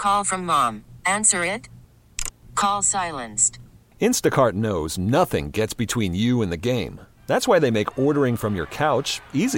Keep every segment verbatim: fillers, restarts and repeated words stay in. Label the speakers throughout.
Speaker 1: Call from mom. Answer it. Call silenced.
Speaker 2: Instacart knows nothing gets between you and the game. That's why they make ordering from your couch easy.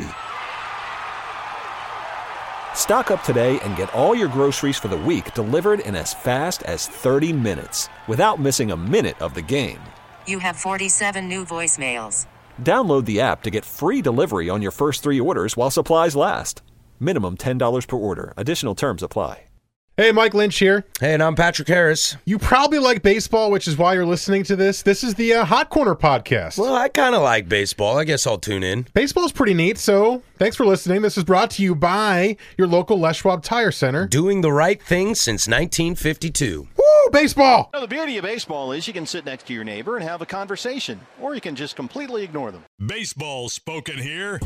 Speaker 2: Stock up today and get all your groceries for the week delivered in as fast as thirty minutes without missing a minute of the game.
Speaker 1: You have forty-seven new voicemails.
Speaker 2: Download the app to get free delivery on your first three orders while supplies last. Minimum ten dollars per order. Additional terms apply.
Speaker 3: Hey, Mike Lynch here.
Speaker 4: Hey, and I'm Patrick Harris.
Speaker 3: You probably like baseball, which is why you're listening to this. This is the uh, Hot Corner podcast.
Speaker 4: Well, I kind of like baseball. I guess I'll tune in.
Speaker 3: Baseball's pretty neat, so thanks for listening. This is brought to you by your local Les Schwab Tire Center.
Speaker 4: Doing the right thing since nineteen fifty-two.
Speaker 3: Woo, baseball!
Speaker 5: Well, the beauty of baseball is you can sit next to your neighbor and have a conversation, or you can just completely ignore them.
Speaker 6: Baseball spoken here.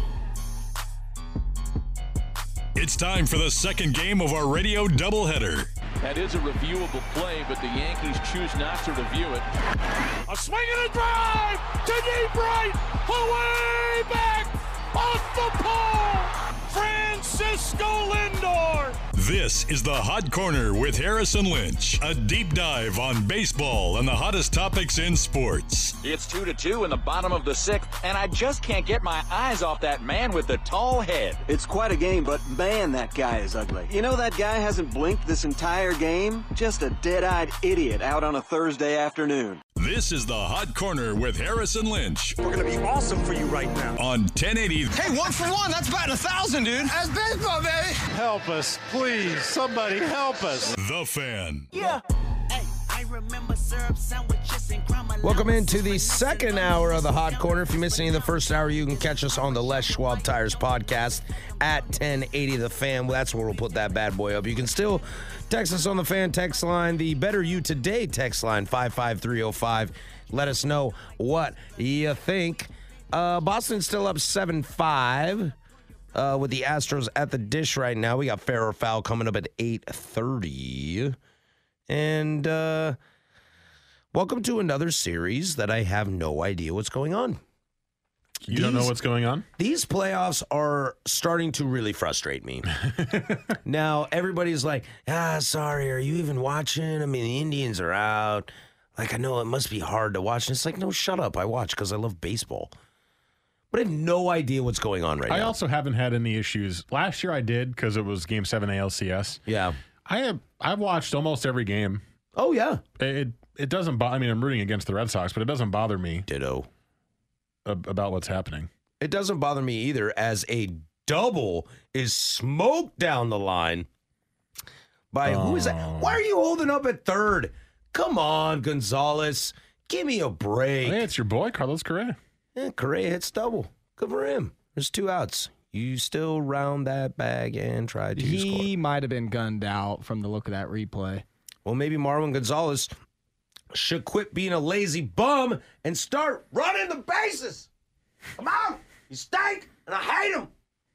Speaker 6: It's time for the second game of our radio doubleheader.
Speaker 7: That is a reviewable play, but the Yankees choose not to review it.
Speaker 8: A swing and a drive to deep right, away back, off the pole, Francisco Lindor.
Speaker 6: This is the Hot Corner with Harrison Lynch, a deep dive on baseball and the hottest topics in sports.
Speaker 9: It's two to two in the bottom of the sixth, and I just can't get my eyes off that man with the tall head.
Speaker 10: It's quite a game, but man, that guy is ugly. You know that guy hasn't blinked this entire game? Just a dead-eyed idiot out on a Thursday afternoon.
Speaker 6: This is the Hot Corner with Harrison Lynch.
Speaker 11: We're going to be awesome for you right now.
Speaker 6: On ten eighty.
Speaker 11: Hey, one for one. That's batting a thousand, dude. That's baseball, baby.
Speaker 5: Help us, please. Somebody help us.
Speaker 6: The Fan.
Speaker 11: Yeah.
Speaker 12: Hey, I remember syrup sandwiches and crumb.
Speaker 4: Welcome into the second hour of the Hot Corner. If you missed any of the first hour, you can catch us on the Les Schwab Tires podcast at ten eighty The Fan. Well, that's where we'll put that bad boy up. You can still text us on the Fan text line, the Better You Today text line, five five three oh five. Let us know what you think. Uh, Boston's still up seven five uh, with the Astros at the dish right now. We got fair or foul coming up at eight thirty. And uh, welcome to another series that I have no idea what's going on.
Speaker 3: You
Speaker 4: These,
Speaker 3: don't know what's going on?
Speaker 4: These playoffs are starting to really frustrate me. Now, everybody's like, ah, sorry, are you even watching? I mean, the Indians are out. Like, I know it must be hard to watch. And it's like, no, shut up. I watch because I love baseball. But I have no idea what's going on right
Speaker 3: I
Speaker 4: now.
Speaker 3: I also haven't had any issues. Last year I did because it was Game seven A L C S.
Speaker 4: Yeah.
Speaker 3: I have, I've watched almost every game.
Speaker 4: Oh, yeah.
Speaker 3: It it doesn't bother I mean, I'm rooting against the Red Sox, but it doesn't bother me.
Speaker 4: Ditto.
Speaker 3: About what's happening.
Speaker 4: It doesn't bother me either, as a double is smoked down the line by oh. Who is that? Why are you holding up at third? Come on, Gonzalez. Give me a break.
Speaker 3: Hey, it's your boy, Carlos Correa.
Speaker 4: Yeah, Correa hits double. Good for him. There's two outs. You still round that bag and try to
Speaker 13: he
Speaker 4: score.
Speaker 13: He might have been gunned out from the look of that replay.
Speaker 4: Well, maybe Marwin Gonzalez should quit being a lazy bum and start running the bases. Come on. You stink, and I hate him.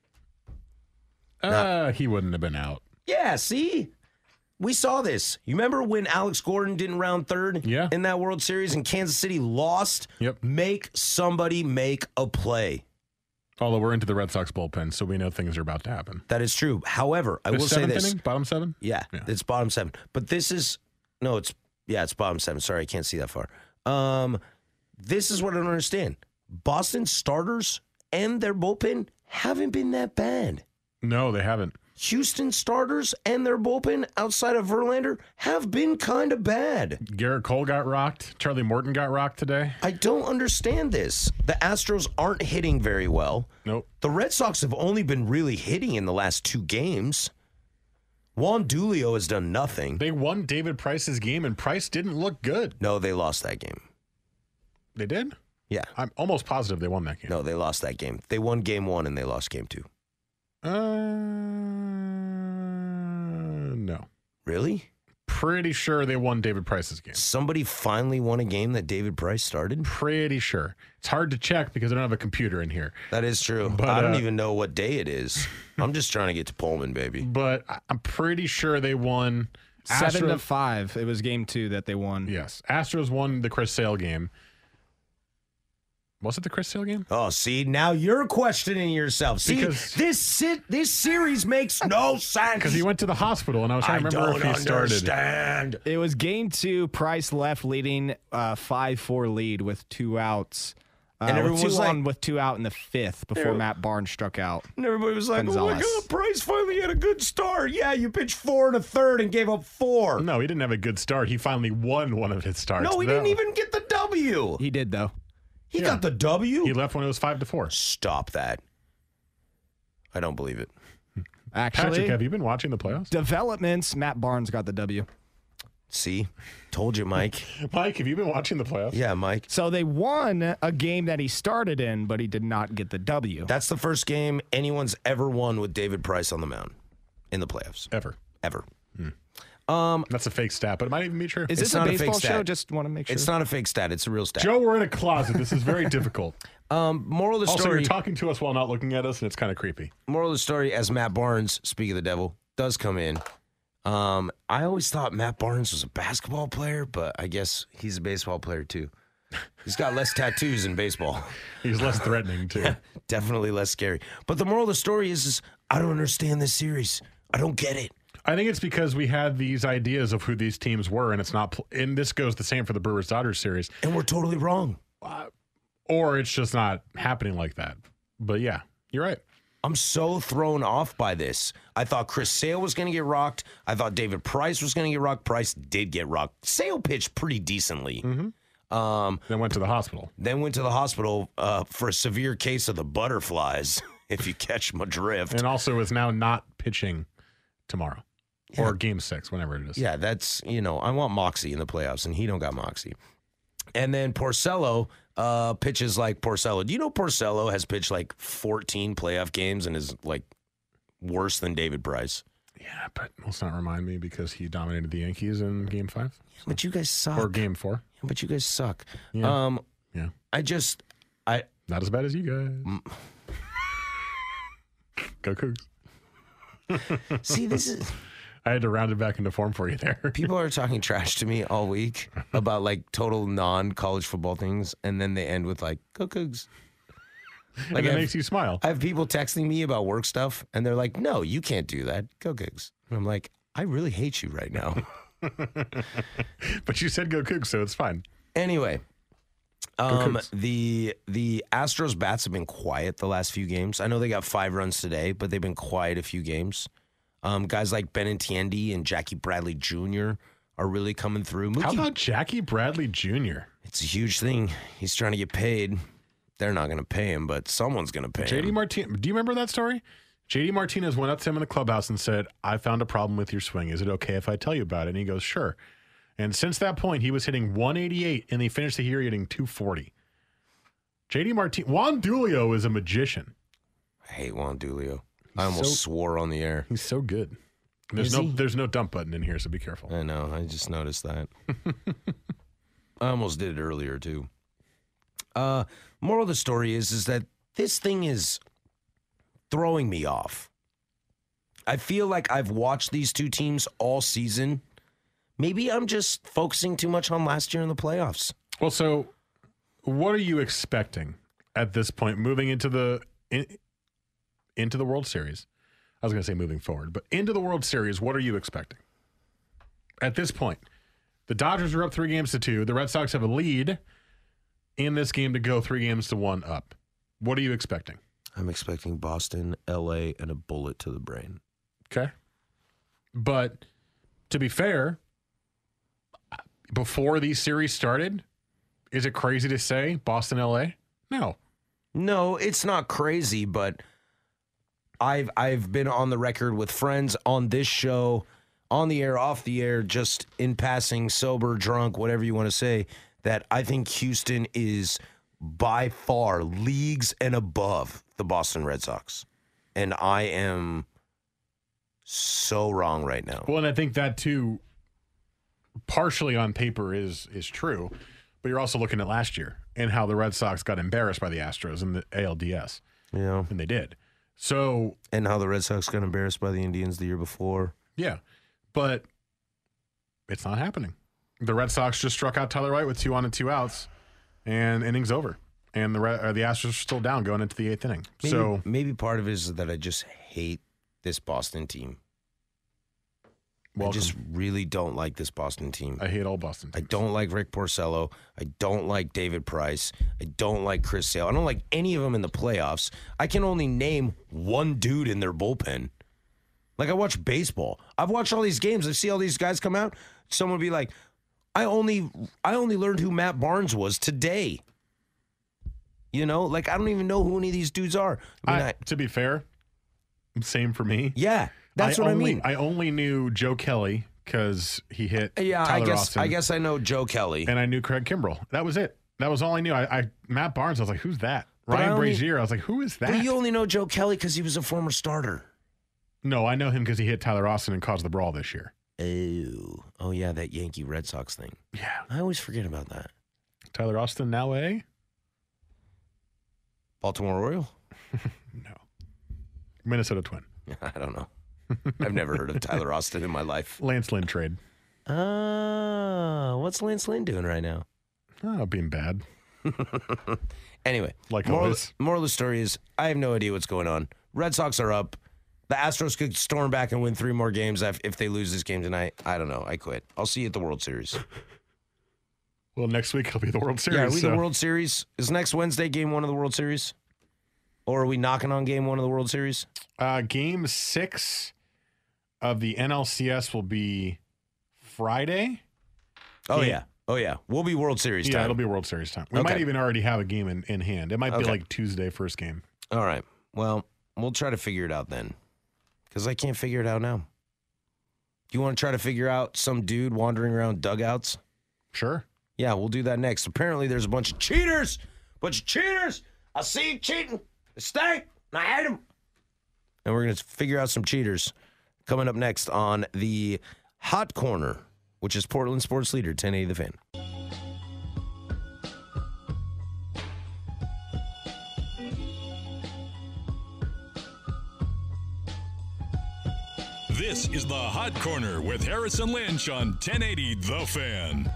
Speaker 3: Uh, now, he wouldn't have been out.
Speaker 4: Yeah, see? We saw this. You remember when Alex Gordon didn't round third
Speaker 3: yeah.
Speaker 4: in that World Series and Kansas City lost?
Speaker 3: Yep.
Speaker 4: Make somebody make a play.
Speaker 3: Although we're into the Red Sox bullpen, so we know things are about to happen.
Speaker 4: That is true. However, I
Speaker 3: the
Speaker 4: will say this.
Speaker 3: Inning? Bottom seven?
Speaker 4: Yeah, yeah, it's bottom seven. But this is, no, it's, yeah, it's bottom seven. Sorry, I can't see that far. Um, this is what I don't understand. Boston starters and their bullpen haven't been that bad.
Speaker 3: No, they haven't.
Speaker 4: Houston starters and their bullpen outside of Verlander have been kind of bad.
Speaker 3: Garrett Cole got rocked. Charlie Morton got rocked today.
Speaker 4: I don't understand this. The Astros aren't hitting very well.
Speaker 3: Nope.
Speaker 4: The Red Sox have only been really hitting in the last two games. Juan Dulio has done nothing.
Speaker 3: They won David Price's game, and Price didn't look good.
Speaker 4: No, they lost that game.
Speaker 3: They did?
Speaker 4: Yeah.
Speaker 3: I'm almost positive they won that game.
Speaker 4: No, they lost that game. They won game one, and they lost game two.
Speaker 3: Uh, no.
Speaker 4: Really?
Speaker 3: Pretty sure they won David Price's game.
Speaker 4: Somebody finally won a game that David Price started?
Speaker 3: Pretty sure. It's hard to check because I don't have a computer in here.
Speaker 4: That is true. But I don't uh, even know what day it is. I'm just trying to get to Pullman, baby.
Speaker 3: But I'm pretty sure they won.
Speaker 13: Seven Astros, to five. It was game two that they won.
Speaker 3: Yes. Astros won the Chris Sale game. Was it the Chris Sale game?
Speaker 4: Oh, see, now you're questioning yourself. See,
Speaker 3: Because-
Speaker 4: this sit, this series makes no sense.
Speaker 3: Because he went to the hospital, and I was trying to
Speaker 4: I
Speaker 3: remember
Speaker 4: don't
Speaker 3: if he started.
Speaker 4: understand.
Speaker 13: It was game two. Price left leading uh, five four lead with two outs. Uh,
Speaker 4: And everyone
Speaker 13: with two
Speaker 4: was like-
Speaker 13: on with two out in the fifth before
Speaker 4: Yeah.
Speaker 13: Matt Barnes struck out.
Speaker 4: And everybody was like,
Speaker 13: Gonzalez.
Speaker 4: oh my God, Price finally had a good start. Yeah, you pitched four and a third and gave up four.
Speaker 3: No, he didn't have a good start. He finally won one of his starts.
Speaker 4: No, he didn't even get the W.
Speaker 13: He did, though.
Speaker 4: He
Speaker 3: Yeah.
Speaker 4: got the W?
Speaker 3: He left when it was five to four.
Speaker 4: Stop that. I don't believe it.
Speaker 13: Actually,
Speaker 3: Patrick, have you been watching the playoffs?
Speaker 13: developments, Matt Barnes got the W.
Speaker 4: See? Told you, Mike.
Speaker 3: Mike, have you been watching the playoffs?
Speaker 4: Yeah, Mike.
Speaker 13: So they won a game that he started in, but he did not get the W.
Speaker 4: That's the first game anyone's ever won with David Price on the mound in the playoffs.
Speaker 3: Ever.
Speaker 4: Ever.
Speaker 3: Um, That's a fake stat, but it might even be true.
Speaker 13: Is
Speaker 4: It's
Speaker 13: this a
Speaker 4: not a fake
Speaker 13: baseball show?
Speaker 4: stat.
Speaker 13: Just want to make sure.
Speaker 4: It's not a fake stat. It's a real stat.
Speaker 3: Joe, we're in a closet. This is very difficult.
Speaker 4: Um, moral of the
Speaker 3: Also,
Speaker 4: story.
Speaker 3: you're talking to us while not looking at us, and it's kind of creepy.
Speaker 4: Moral of the story, as Matt Barnes, speak of the devil, does come in. Um, I always thought Matt Barnes was a basketball player, but I guess he's a baseball player too. He's got less tattoos in baseball.
Speaker 3: He's less threatening, too.
Speaker 4: Definitely less scary. But the moral of the story is, is I don't understand this series. I don't get it.
Speaker 3: I think it's because we had these ideas of who these teams were, and it's not. Pl- and this goes the same for the Brewers Dodgers series.
Speaker 4: And we're totally wrong.
Speaker 3: Uh, or it's just not happening like that. But yeah, you're right.
Speaker 4: I'm so thrown off by this. I thought Chris Sale was going to get rocked. I thought David Price was going to get rocked. Price did get rocked. Sale pitched pretty decently.
Speaker 3: Mm-hmm.
Speaker 4: Um,
Speaker 3: then went to the hospital.
Speaker 4: Then went to the hospital uh, for a severe case of the butterflies, if you catch my drift.
Speaker 3: And also is now not pitching tomorrow. Or game six, whenever it is.
Speaker 4: Yeah, that's, you know, I want Moxie in the playoffs, and he don't got Moxie. And then Porcello uh, pitches like Porcello. Do you know Porcello has pitched like fourteen playoff games and is like worse than David Price?
Speaker 3: Yeah, but let's not remind me because he dominated the Yankees in game five.
Speaker 4: Yeah, but you guys suck.
Speaker 3: Or game four.
Speaker 4: Yeah, but you guys suck.
Speaker 3: Yeah.
Speaker 4: Um,
Speaker 3: yeah.
Speaker 4: I just, I.
Speaker 3: Not as bad as you guys.
Speaker 4: Mm.
Speaker 3: Go Cougs.
Speaker 4: See, this is.
Speaker 3: I had to round it back into form for you there.
Speaker 4: People are talking trash to me all week about like total non-college football things, and then they end with like, go Cougs.
Speaker 3: Like, it makes you smile.
Speaker 4: I have people texting me about work stuff, and they're like, no, you can't do that. Go Cougs. And I'm like, I really hate you right now.
Speaker 3: But you said go Cougs, so it's fine.
Speaker 4: Anyway, um,
Speaker 3: Cougs.
Speaker 4: the the Astros bats have been quiet the last few games. I know they got five runs today, but they've been quiet a few games. Um, guys like Benintendi and Jackie Bradley Junior are really coming through. Mookie,
Speaker 3: How about Jackie Bradley Junior?
Speaker 4: It's a huge thing. He's trying to get paid. They're not going to pay him, but someone's going to pay
Speaker 3: J D
Speaker 4: him.
Speaker 3: Martinez. Do you remember that story? J D Martinez went up to him in the clubhouse and said, I found a problem with your swing. Is it okay if I tell you about it? And he goes, sure. And since that point, he was hitting one eighty-eight, and he finished the year hitting two forty. J D Martinez. Juan Dulio is a magician.
Speaker 4: I hate Juan Dulio. I almost
Speaker 3: so-
Speaker 4: swore on the air.
Speaker 3: He's so good. There's
Speaker 4: Is
Speaker 3: no
Speaker 4: he?
Speaker 3: there's no dump button in here, so be careful.
Speaker 4: I know. I just noticed that. I almost did it earlier too. Uh, moral of the story is is that this thing is throwing me off. I feel like I've watched these two teams all season. Maybe I'm just focusing too much on last year in the playoffs.
Speaker 3: Well, so what are you expecting at this point moving into the in, into the World Series? I was going to say moving forward, but into the World Series, what are you expecting? At this point, the Dodgers are up three games to two. The Red Sox have a lead in this game to go three games to one up. What are you expecting?
Speaker 4: I'm expecting Boston, L A, and a bullet to the brain.
Speaker 3: Okay. But to be fair, before these series started, is it crazy to say Boston, L A? No.
Speaker 4: No, it's not crazy, but I've I've been on the record with friends on this show, on the air, off the air, just in passing, sober, drunk, whatever you want to say, that I think Houston is by far leagues and above the Boston Red Sox. And I am so wrong right now.
Speaker 3: Well, and I think that too, partially on paper is is true, but you're also looking at last year and how the Red Sox got embarrassed by the Astros in the A L D S.
Speaker 4: Yeah.
Speaker 3: And they did. So,
Speaker 4: and how the Red Sox got embarrassed by the Indians the year before.
Speaker 3: Yeah. But it's not happening. The Red Sox just struck out Tyler Wright with two on and two outs, and innings over. and the uh, the Astros are still down going into the eighth inning.
Speaker 4: Maybe,
Speaker 3: so
Speaker 4: maybe part of it is that I just hate this Boston team.
Speaker 3: welcome.
Speaker 4: I just really don't like this Boston team.
Speaker 3: I hate all Boston
Speaker 4: I
Speaker 3: teams.
Speaker 4: don't like Rick Porcello. I don't like David Price. I don't like Chris Sale. I don't like any of them in the playoffs. I can only name one dude in their bullpen. Like, I watch baseball. I've watched all these games. I see all these guys come out. Someone would be like, I only I only learned who Matt Barnes was today. You know? Like, I don't even know who any of these dudes are. I mean,
Speaker 3: I,
Speaker 4: I,
Speaker 3: to be fair, same for me.
Speaker 4: yeah, that's
Speaker 3: I
Speaker 4: what
Speaker 3: only,
Speaker 4: I mean.
Speaker 3: I only knew Joe Kelly because he hit
Speaker 4: yeah,
Speaker 3: Tyler
Speaker 4: I guess
Speaker 3: Austin,
Speaker 4: I guess I know Joe Kelly.
Speaker 3: and I knew Craig Kimbrell. That was it. That was all I knew. I, I Matt Barnes, I was like, who's that?
Speaker 4: But I
Speaker 3: Ryan
Speaker 4: only-
Speaker 3: Brazier, I was like, who is that?
Speaker 4: But you only know Joe Kelly because he was a former starter.
Speaker 3: No, I know him because he hit Tyler Austin and caused the brawl this year.
Speaker 4: Oh, oh yeah, that Yankee Red Sox thing.
Speaker 3: Yeah.
Speaker 4: I always forget about that.
Speaker 3: Tyler Austin now a?
Speaker 4: Baltimore Oriole?
Speaker 3: No. Minnesota Twin.
Speaker 4: I don't know. I've never heard of Tyler Austin in my life.
Speaker 3: Lance Lynn trade.
Speaker 4: Uh, what's Lance Lynn doing right now?
Speaker 3: Oh, being bad.
Speaker 4: Anyway,
Speaker 3: Like
Speaker 4: moral,
Speaker 3: always.
Speaker 4: moral of the story is I have no idea what's going on. Red Sox are up. The Astros could storm back and win three more games if, if they lose this game tonight. I don't know. I quit. I'll see you at the World Series.
Speaker 3: Well, next week it'll be the World Series.
Speaker 4: Yeah, are we
Speaker 3: so.
Speaker 4: the World Series? Is next Wednesday game one of the World Series? Or are we knocking on game one of the World Series?
Speaker 3: Uh, game six of the N L C S will be Friday.
Speaker 4: Oh,
Speaker 3: Game-
Speaker 4: yeah. Oh, yeah. We'll be World Series
Speaker 3: Yeah,
Speaker 4: time.
Speaker 3: it'll be World Series time. We
Speaker 4: Okay.
Speaker 3: might even already have a game in, in hand. It might be
Speaker 4: Okay.
Speaker 3: like Tuesday first game.
Speaker 4: All right. Well, we'll try to figure it out then. Because I can't figure it out now. Do you want to try to figure out some dude wandering around dugouts?
Speaker 3: Sure.
Speaker 4: Yeah, we'll do that next. Apparently, there's a bunch of cheaters. Bunch of cheaters. I see you cheating. They stink. And I hate them. And we're going to figure out some cheaters coming up next on the Hot Corner, which is Portland Sports Leader, ten eighty The Fan.
Speaker 6: This is the Hot Corner with Harrison Lynch on ten eighty The Fan.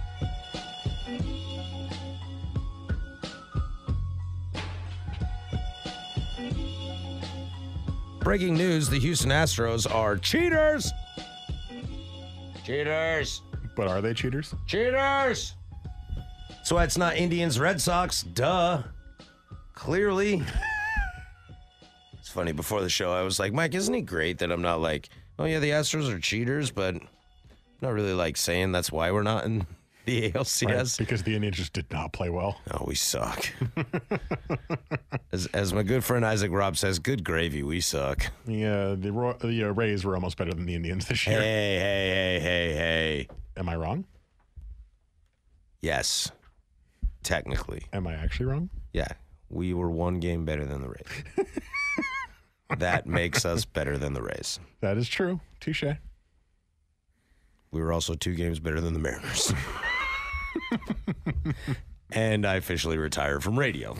Speaker 4: Breaking news, the Houston Astros are cheaters. Cheaters.
Speaker 3: But are they cheaters?
Speaker 4: Cheaters. So it's not Indians, Red Sox. Duh. Clearly. It's funny, before the show, I was like, Mike, isn't it great that I'm not like, oh, yeah, the Astros are cheaters, but not really like saying that's why we're not in the A L C S.
Speaker 3: Right, because the Indians just did not play well.
Speaker 4: Oh, we suck. as, as my good friend Isaac Robb says, good gravy, we suck.
Speaker 3: Yeah, the, Ro- the uh, Rays were almost better than the Indians this year.
Speaker 4: Hey, hey, hey, hey, hey.
Speaker 3: Am I wrong?
Speaker 4: Yes. Technically.
Speaker 3: Am I actually wrong?
Speaker 4: Yeah. We were one game better than the Rays. That makes us better than the Rays.
Speaker 3: That is true. Touche.
Speaker 4: We were also two games better than the Mariners. And I officially retired from radio.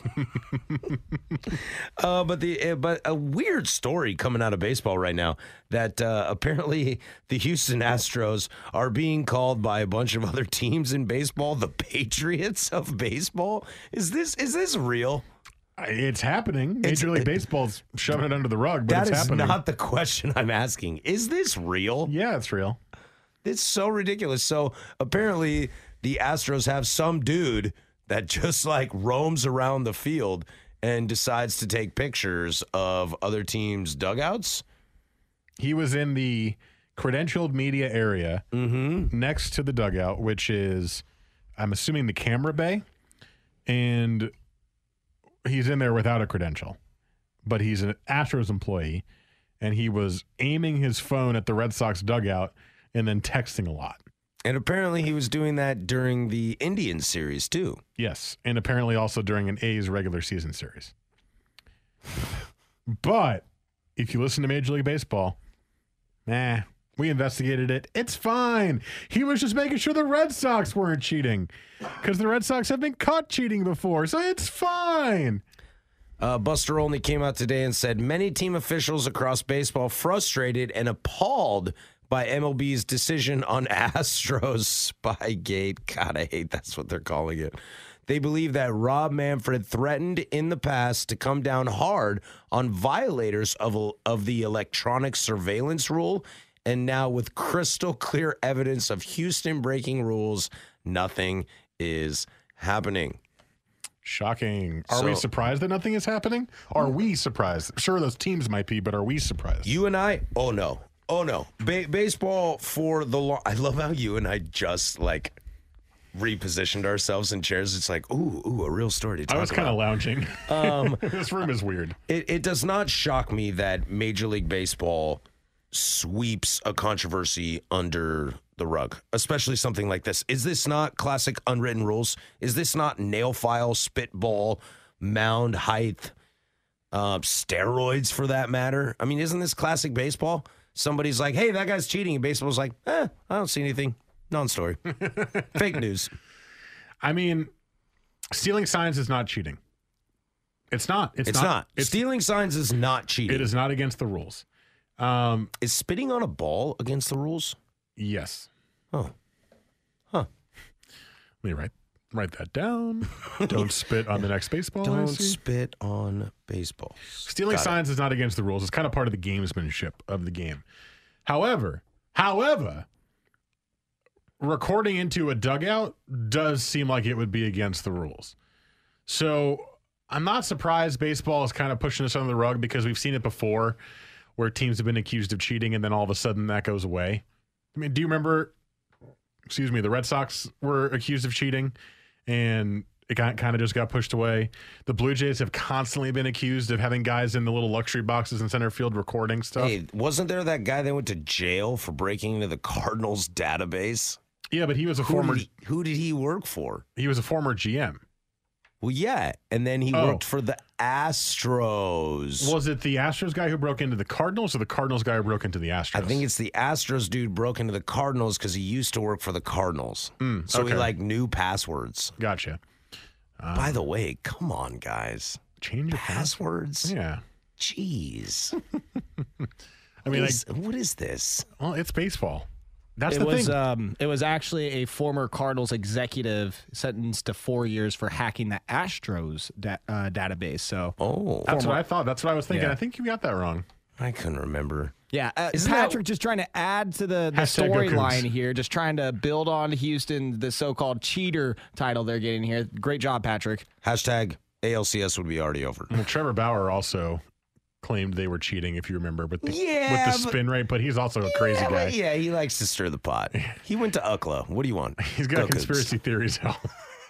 Speaker 4: uh, but the uh, but a weird story coming out of baseball right now that uh, apparently the Houston Astros are being called by a bunch of other teams in baseball the Patriots of baseball. Is this is this real?
Speaker 3: It's happening. Major
Speaker 4: It's-
Speaker 3: League Baseball's shoving it under the rug, but
Speaker 4: That
Speaker 3: it's
Speaker 4: is
Speaker 3: happening.
Speaker 4: not the question I'm asking. Is this real?
Speaker 3: Yeah, it's real.
Speaker 4: It's so ridiculous. So apparently the Astros have some dude that just like roams around the field and decides to take pictures of other teams' dugouts.
Speaker 3: He was in the credentialed media area next to the dugout, which is, I'm assuming, the camera bay. And he's in there without a credential. But he's an Astros employee. And he was aiming his phone at the Red Sox dugout and then texting a lot.
Speaker 4: And apparently he was doing that during the Indians series, too.
Speaker 3: Yes, and apparently also during an A's regular season series. But if you listen to Major League Baseball, nah, we investigated it. It's fine. He was just making sure the Red Sox weren't cheating because the Red Sox have been caught cheating before, so it's fine.
Speaker 4: Uh, Buster Olney came out today and said many team officials across baseball frustrated and appalled by M L B's decision on Astros Spygate. God, I hate that's what they're calling it. They believe that Rob Manfred threatened in the past to come down hard on violators of, of the electronic surveillance rule. And now with crystal clear evidence of Houston breaking rules, nothing is happening.
Speaker 3: Shocking. Are
Speaker 4: So-
Speaker 3: we surprised that nothing is happening? Are we surprised? Sure, those teams might be, but are we surprised?
Speaker 4: You and I, oh no. Oh no. Ba- baseball for the long. I love how you and I just like repositioned ourselves in chairs. It's like, ooh, ooh, a real story to talk
Speaker 3: I was kind of
Speaker 4: about.
Speaker 3: lounging.
Speaker 4: Um,
Speaker 3: this room is weird.
Speaker 4: It, it does not shock me that Major League Baseball sweeps a controversy under the rug, especially something like this. Is this not classic unwritten rules? Is this not nail file, spitball, mound height, uh, steroids for that matter? I mean, isn't this classic baseball? Somebody's like, hey, that guy's cheating. And baseball's like, eh, I don't see anything. Non-story. Fake news.
Speaker 3: I mean, stealing signs is not cheating. It's not. It's,
Speaker 4: It's,
Speaker 3: not.
Speaker 4: not.
Speaker 3: It's,
Speaker 4: Stealing signs is not cheating.
Speaker 3: it is not against the rules. Um,
Speaker 4: Is spitting on a ball against the rules?
Speaker 3: yes.
Speaker 4: Oh. Huh.
Speaker 3: Let me write write that down. Don't spit on the next baseball. I
Speaker 4: Don't
Speaker 3: see.
Speaker 4: spit on baseball.
Speaker 3: Stealing
Speaker 4: Got it.
Speaker 3: signs is not against the rules. It's kind of part of the gamesmanship of the game. However, however, recording into a dugout does seem like it would be against the rules. So I'm not surprised baseball is kind of pushing this under the rug because we've seen it before where teams have been accused of cheating and then all of a sudden that goes away. I mean, do you remember, excuse me, the Red Sox were accused of cheating and it got, kind of just got pushed away. The Blue Jays have constantly been accused of having guys in the little luxury boxes in center field recording stuff.
Speaker 4: Hey, wasn't there that guy that went to jail for breaking into the Cardinals database?
Speaker 3: Yeah, but he was a
Speaker 4: Who
Speaker 3: former
Speaker 4: did he, who did he work for?
Speaker 3: he was a former G M.
Speaker 4: Well, yeah, and then he
Speaker 3: Oh.
Speaker 4: worked for the Astros.
Speaker 3: Was it the Astros guy who broke into the Cardinals or the Cardinals guy who broke into the Astros?
Speaker 4: I think it's the Astros dude broke into the Cardinals because he used to work for the Cardinals.
Speaker 3: Mm,
Speaker 4: so he
Speaker 3: okay.
Speaker 4: like knew passwords.
Speaker 3: Gotcha. Um,
Speaker 4: By the way, come on, guys.
Speaker 3: Change your
Speaker 4: Passwords?
Speaker 3: Yeah.
Speaker 4: Jeez.
Speaker 3: I mean,
Speaker 4: what is, what is this?
Speaker 3: Well, it's baseball. That's
Speaker 13: it
Speaker 3: the
Speaker 13: was
Speaker 3: thing.
Speaker 13: um it was actually a former Cardinals executive sentenced to four years for hacking the Astros da- uh, database. So
Speaker 4: oh,
Speaker 3: that's what I thought. That's what I was thinking.
Speaker 13: Yeah.
Speaker 3: I think you got that wrong.
Speaker 4: I couldn't remember.
Speaker 13: yeah, uh,
Speaker 4: Isn't
Speaker 13: Patrick
Speaker 4: that-
Speaker 13: just trying to add to the, the
Speaker 3: Hashtag go
Speaker 13: storyline
Speaker 3: Cougs.
Speaker 13: here, just trying to build on Houston, the so-called cheater title they're getting here. Great job, Patrick.
Speaker 4: Hashtag A L C S would be already over.
Speaker 3: Well, Trevor Bauer also claimed they were cheating, if you remember, with the,
Speaker 4: Yeah,
Speaker 3: with the
Speaker 4: but-
Speaker 3: spin rate, but he's also a crazy
Speaker 4: yeah,
Speaker 3: guy.
Speaker 4: but yeah, he likes to stir the pot. He went to U C L A. What do you want?
Speaker 3: He's got
Speaker 4: Go Cougs.
Speaker 3: conspiracy theories all,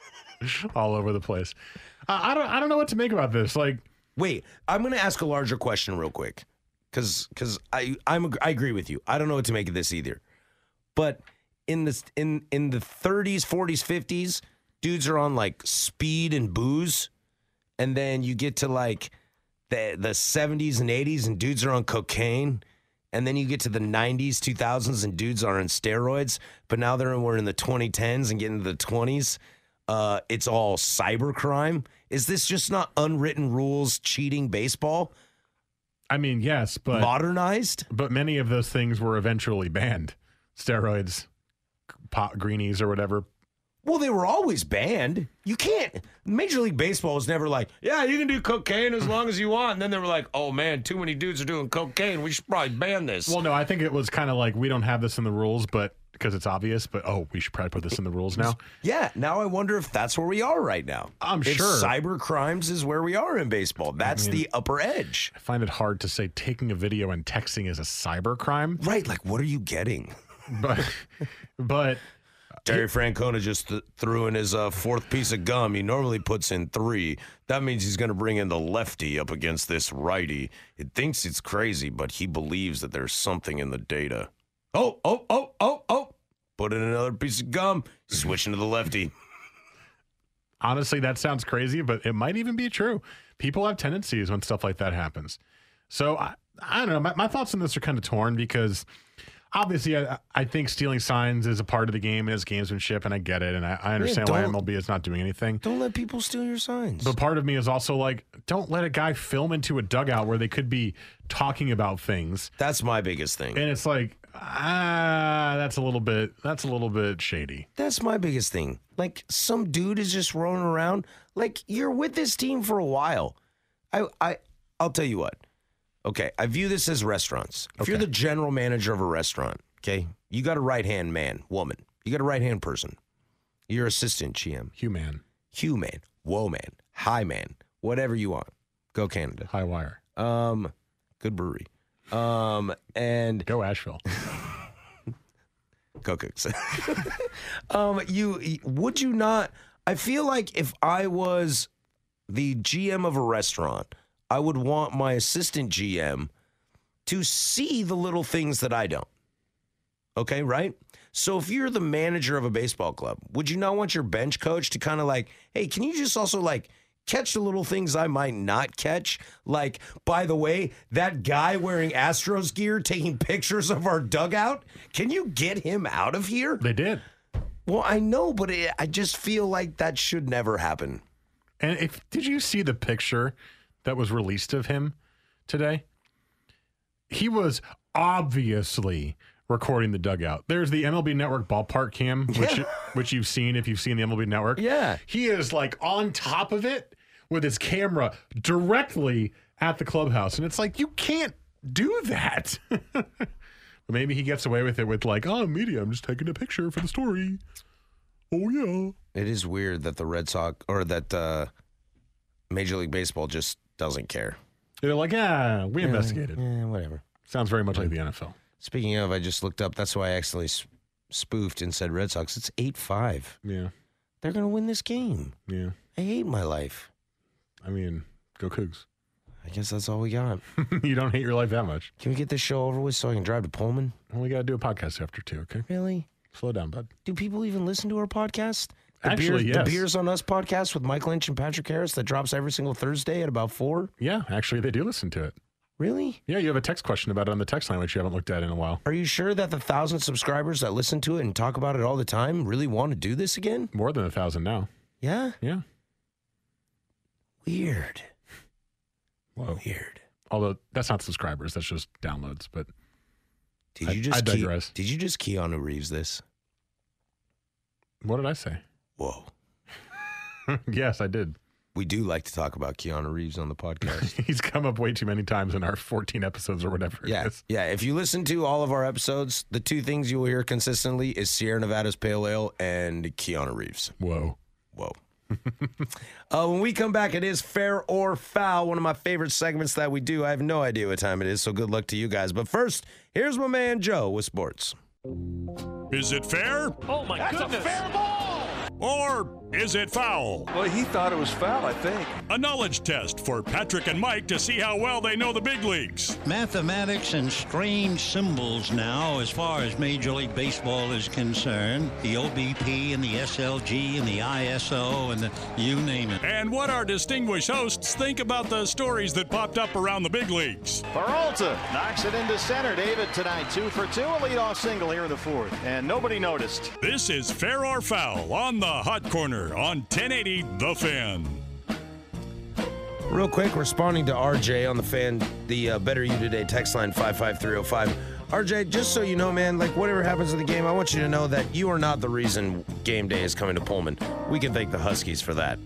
Speaker 3: all over the place. Uh, I don't. I don't know what to make about this. Like,
Speaker 4: Wait, I'm going to ask a larger question real quick, because because I I'm I agree with you. I don't know what to make of this either. But in the in in the thirties, forties, fifties, dudes are on like speed and booze, and then you get to like the the seventies and eighties, and dudes are on cocaine. And then you get to the nineties, two thousands, and dudes are on steroids. But now they're we're in the twenty tens and getting to the twenties. Uh, it's all cybercrime. Is this just not unwritten rules cheating baseball?
Speaker 3: I mean, yes, but
Speaker 4: Modernized?
Speaker 3: but many of those things were eventually banned. Steroids, pot greenies, or whatever.
Speaker 4: Well, they were always banned. You can't. Major League Baseball was never like, yeah, you can do cocaine as long as you want. And then they were like, oh man, too many dudes are doing cocaine. We should probably ban this.
Speaker 3: Well, no, I think it was kind of like we don't have this in the rules, but because it's obvious. But oh, we should probably put this in the rules now.
Speaker 4: Yeah, now I wonder if that's where we are right now.
Speaker 3: I'm
Speaker 4: if
Speaker 3: sure.
Speaker 4: cyber crimes is where we are in baseball. That's
Speaker 3: I mean,
Speaker 4: the upper edge.
Speaker 3: I find it hard to say taking a video and texting is a cyber crime,
Speaker 4: Right, like what are you getting?
Speaker 3: but but
Speaker 4: Terry Francona just th- threw in his uh, fourth piece of gum. He normally puts in three. That means he's going to bring in the lefty up against this righty. It thinks it's crazy, but he believes that there's something in the data. Oh, oh, oh, oh, oh. Put in another piece of gum. Switching to the lefty.
Speaker 3: honestly, that sounds crazy, but it might even be true. People have tendencies when stuff like that happens. So I, I don't know. My, my thoughts on this are kind of torn because obviously I, I think stealing signs is a part of the game and it's gamesmanship, and I get it, and I, I understand
Speaker 4: Yeah,
Speaker 3: why
Speaker 4: don't-
Speaker 3: M L B is not doing anything.
Speaker 4: Don't let people steal your signs.
Speaker 3: But part of me is also like, don't let a guy film into a dugout where they could be talking about things.
Speaker 4: That's my biggest thing.
Speaker 3: And it's like, Ah, uh, that's a little bit. That's a little bit shady.
Speaker 4: That's my biggest thing. Like, some dude is just rolling around. Like, you're with this team for a while. I, I, I'll tell you what. Okay, I view this as restaurants. If
Speaker 3: Okay.
Speaker 4: you're the general manager of a restaurant, okay, you got a right-hand man, woman. You got a right-hand person. Your assistant G M.
Speaker 3: Hugh man.
Speaker 4: Hugh man. Whoa man. High man. Whatever you want. Go Canada.
Speaker 3: High wire.
Speaker 4: Um, good brewery. Um, and
Speaker 3: go Asheville.
Speaker 4: Go Cooks. um, you would you not? I feel like if I was the G M of a restaurant, I would want my assistant G M to see the little things that I don't. Okay, right? So if you're the manager of a baseball club, would you not want your bench coach to kind of like, hey, can you just also like catch the little things I might not catch? Like, by the way, that guy wearing Astros gear taking pictures of our dugout, can you get him out of here?
Speaker 3: They did.
Speaker 4: Well, I know, but it, I just feel like that should never happen.
Speaker 3: And if did you see the picture that was released of him today? He was obviously recording the dugout. There's the M L B Network ballpark cam, which
Speaker 4: Yeah.
Speaker 3: which you've seen if you've seen the M L B Network.
Speaker 4: Yeah.
Speaker 3: He is like on top of it with his camera directly at the clubhouse. And it's like, you can't do that. But maybe he gets away with it with like, oh, media, I'm just taking a picture for the story. Oh, yeah.
Speaker 4: It is weird that the Red Sox or that uh, Major League Baseball just doesn't care.
Speaker 3: They're like, ah, we investigated.
Speaker 4: Yeah, whatever.
Speaker 3: Sounds very much like the N F L.
Speaker 4: Speaking of, I just looked up. That's why I accidentally s- spoofed and said Red Sox. It's eight five.
Speaker 3: Yeah.
Speaker 4: They're going to win this game.
Speaker 3: Yeah.
Speaker 4: I hate my life.
Speaker 3: I mean, go Cougs.
Speaker 4: I guess that's all we got.
Speaker 3: You don't hate your life that much.
Speaker 4: Can we get this show over with so I can drive to Pullman?
Speaker 3: Well, we got to do a podcast after two, okay?
Speaker 4: Really?
Speaker 3: Slow down, bud.
Speaker 4: Do people even listen to our podcast? The
Speaker 3: Actually,
Speaker 4: Beers,
Speaker 3: yes.
Speaker 4: The Beers on Us podcast with Mike Lynch and Patrick Harris that drops every single Thursday at about four?
Speaker 3: Yeah, actually, they do listen to it.
Speaker 4: Really?
Speaker 3: Yeah, you have a text question about it on the text line, which you haven't looked at in a while.
Speaker 4: Are you sure that the thousand subscribers that listen to it and talk about it all the time really want to do this again?
Speaker 3: More than a thousand now.
Speaker 4: Yeah?
Speaker 3: Yeah.
Speaker 4: Weird.
Speaker 3: Whoa.
Speaker 4: Weird.
Speaker 3: Although that's not subscribers, that's just downloads. But
Speaker 4: Did
Speaker 3: I,
Speaker 4: you just
Speaker 3: I
Speaker 4: key,
Speaker 3: digress.
Speaker 4: Did you just Keanu Reeves this?
Speaker 3: What did I say?
Speaker 4: Whoa.
Speaker 3: Yes, I did.
Speaker 4: We do like to talk about Keanu Reeves on the podcast.
Speaker 3: He's come up way too many times in our fourteen episodes or whatever it
Speaker 4: Yeah,
Speaker 3: is.
Speaker 4: yeah. If you listen to all of our episodes, the two things you will hear consistently is Sierra Nevada's Pale Ale and Keanu Reeves.
Speaker 3: Whoa.
Speaker 4: Whoa. uh, when we come back, it is Fair or Foul, one of my favorite segments that we do. I have no idea what time it is, so good luck to you guys. But first, here's my man Joe with sports.
Speaker 6: Is it fair?
Speaker 8: Oh, my That's goodness. That's a fair ball.
Speaker 6: Or is it foul?
Speaker 14: Well, he thought it was foul, I think.
Speaker 6: A knowledge test for Patrick and Mike to see how well they know the big leagues.
Speaker 15: Mathematics and strange symbols now as far as Major League Baseball is concerned. The O B P and the S L G and the I S O and the you name it.
Speaker 6: And what our distinguished hosts think about the stories that popped up around the big leagues.
Speaker 5: Peralta knocks it into center. David tonight two for two. A leadoff single here in the fourth. And nobody noticed.
Speaker 6: This is Fair or Foul on the Hot Corner on ten eighty The Fan.
Speaker 4: Real quick, responding to R J on the Fan, the uh, Better You Today text line five five three oh five. R J, just so you know, man, like whatever happens in the game, I want you to know that you are not the reason game day is coming to Pullman. We can thank the Huskies for that.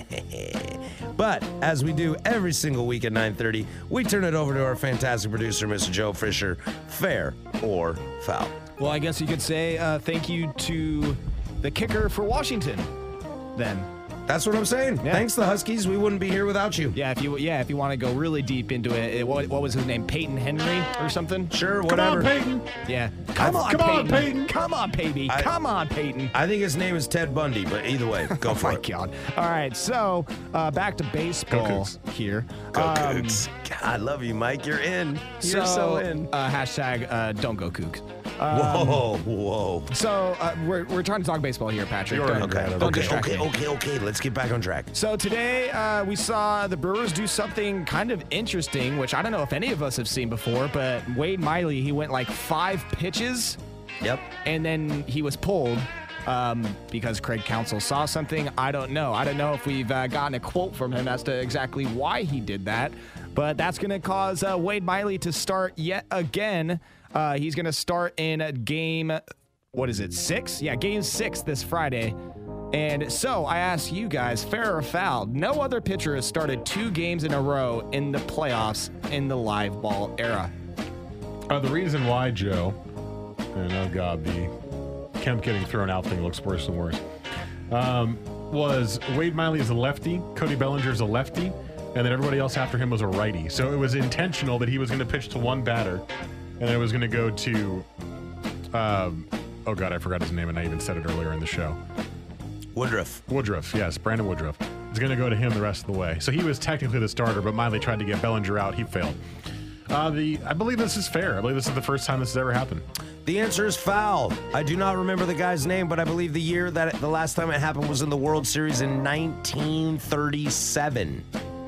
Speaker 4: But as we do every single week at nine thirty, we turn it over to our fantastic producer, Mister Joe Fisher. Fair or foul?
Speaker 13: Well, I guess you could say uh, thank you to the kicker for Washington, then.
Speaker 4: That's what I'm saying.
Speaker 13: Yeah.
Speaker 4: Thanks, the Huskies. We wouldn't be here without you.
Speaker 13: Yeah, if you yeah if you want to go really deep into it, it what, what was his name? Peyton Henry or something?
Speaker 4: Sure, whatever.
Speaker 3: Come on, Peyton.
Speaker 13: Yeah. Come on,
Speaker 3: Come
Speaker 13: Peyton.
Speaker 3: on, Peyton.
Speaker 13: Come on, Peyton.
Speaker 4: I-
Speaker 13: Come on, Peyton.
Speaker 4: I think his name is Ted Bundy, but either way, go
Speaker 13: Oh
Speaker 4: for
Speaker 13: my
Speaker 4: it.
Speaker 13: God. All right, so uh, back to baseball
Speaker 3: Cougs.
Speaker 13: here.
Speaker 4: Go
Speaker 13: Um,
Speaker 4: Cougs. God, I love you, Mike. You're in. You're so, in.
Speaker 13: Uh, hashtag uh, don't go Cougs. Um,
Speaker 4: Whoa, whoa.
Speaker 13: So uh, we're, we're trying to talk baseball here, Patrick.
Speaker 3: You already
Speaker 13: Don't,
Speaker 3: got it.
Speaker 13: don't
Speaker 4: Okay,
Speaker 13: distract
Speaker 4: okay,
Speaker 13: me.
Speaker 4: okay, okay. Let's get back on track.
Speaker 13: So today uh, we saw the Brewers do something kind of interesting, which I don't know if any of us have seen before, but Wade Miley, he went like five pitches,
Speaker 4: Yep.
Speaker 13: and then he was pulled um, because Craig Counsell saw something. I don't know. I don't know if we've uh, gotten a quote from him as to exactly why he did that, but that's going to cause uh, Wade Miley to start yet again. Uh, he's going to start in game, what is it, six? Yeah, game six this Friday. And so I ask you guys, fair or foul, no other pitcher has started two games in a row in the playoffs in the live ball era.
Speaker 3: Uh, the reason why, Joe, and oh God, the Kemp getting thrown out thing looks worse and worse, um, was Wade Miley is a lefty, Cody Bellinger's a lefty, and then everybody else after him was a righty. So it was intentional that he was going to pitch to one batter, and then it was going to go to, um, oh God, I forgot his name, and I even said it earlier in the show.
Speaker 4: Woodruff.
Speaker 3: Woodruff, yes, Brandon Woodruff. It's going to go to him the rest of the way. So he was technically the starter, but Miley tried to get Bellinger out. He failed. Uh, the I believe this is fair. I believe this is the first time this has ever happened.
Speaker 4: The answer is foul. I do not remember the guy's name, but I believe the year that it, the last time it happened was in the World Series in nineteen thirty-seven.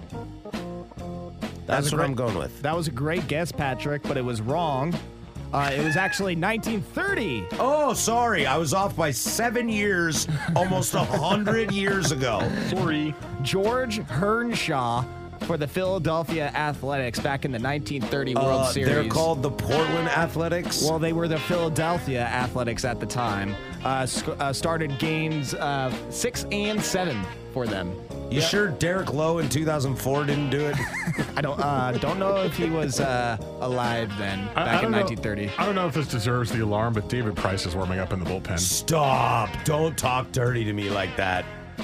Speaker 4: That's what
Speaker 13: great,
Speaker 4: I'm going with.
Speaker 13: That was a great guess, Patrick, but it was wrong. Uh, it was actually nineteen thirty.
Speaker 4: Oh, sorry. I was off by seven years, almost a hundred years ago.
Speaker 3: Sorry.
Speaker 13: George Hernshaw for the Philadelphia Athletics back in the nineteen thirty World
Speaker 4: uh,
Speaker 13: Series.
Speaker 4: They're called the Portland Athletics?
Speaker 13: Well, they were the Philadelphia Athletics at the time. Uh, sc- uh, started games uh, six and seven for them.
Speaker 4: You yep. sure Derek Lowe in two thousand four didn't do it?
Speaker 13: I don't uh, don't know if he was uh, alive then, back
Speaker 3: I, I
Speaker 13: in
Speaker 3: know,
Speaker 13: nineteen thirty.
Speaker 3: I don't know if this deserves the alarm, but David Price is warming up in the bullpen.
Speaker 4: Stop. Don't talk dirty to me like that.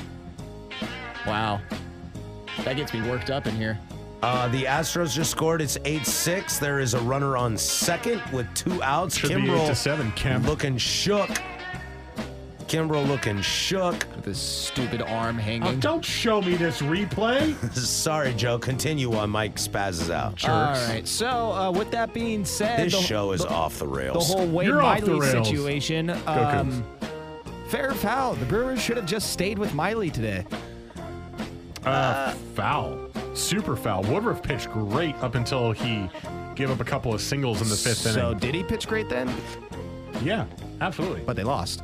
Speaker 13: Wow. That gets me worked up in here.
Speaker 4: Uh, the Astros just scored. It's eight six. There is a runner on second with two outs.
Speaker 3: Should
Speaker 4: Kimbrel
Speaker 3: be eight to seven, Kemp.
Speaker 4: Looking shook. Kimbrel looking shook.
Speaker 13: With his stupid arm hanging.
Speaker 3: Oh, don't show me this replay.
Speaker 4: Sorry, Joe. Continue while Mike spazzes out.
Speaker 13: Jerks. All right. So, uh, with that being said,
Speaker 4: this
Speaker 13: the,
Speaker 4: show is
Speaker 13: the,
Speaker 4: off the rails.
Speaker 13: The whole Wade
Speaker 3: You're
Speaker 13: Miley situation. Um,
Speaker 3: Go
Speaker 13: fair or foul? The Brewers should have just stayed with Miley today.
Speaker 3: Uh, uh, foul. Super foul. Woodruff pitched great up until he gave up a couple of singles in the fifth
Speaker 13: so
Speaker 3: inning.
Speaker 13: So did he pitch great then?
Speaker 3: Yeah, absolutely.
Speaker 13: But they lost.